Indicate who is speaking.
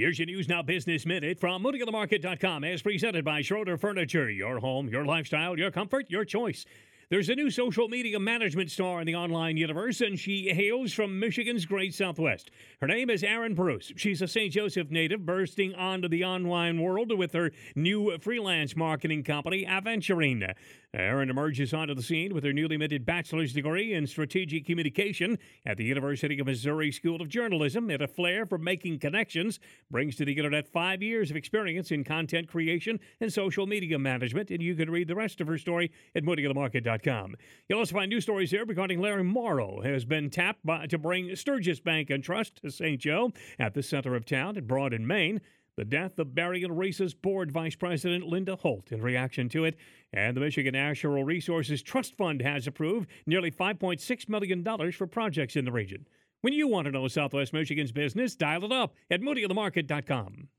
Speaker 1: Here's your News Now Business Minute from MooneyOnTheMarket.com, as presented by Schroeder Furniture. Your home, your lifestyle, your comfort, your choice. There's a new social media management star in the online universe, and she hails from Michigan's Great Southwest. Her name is Erin Bruce. She's a St. Joseph native, bursting onto the online world with her new freelance marketing company, Aventurine. Erin emerges onto the scene with her newly minted bachelor's degree in strategic communication at the University of Missouri School of Journalism, and a flair for making connections. Brings to the internet 5 years of experience in content creation and social media management, and you can read the rest of her story at MooneyOnTheMarket.com. You'll also find news stories here regarding Larry Morrow has been tapped to bring Sturgis Bank and Trust to St. Joe at the center of town at Broad in Maine. The death of Berrien Reese's board vice president Linda Holt in reaction to it. And the Michigan Natural Resources Trust Fund has approved nearly $5.6 million for projects in the region. When you want to know Southwest Michigan's business, dial it up at MooneyOnTheMarket.com.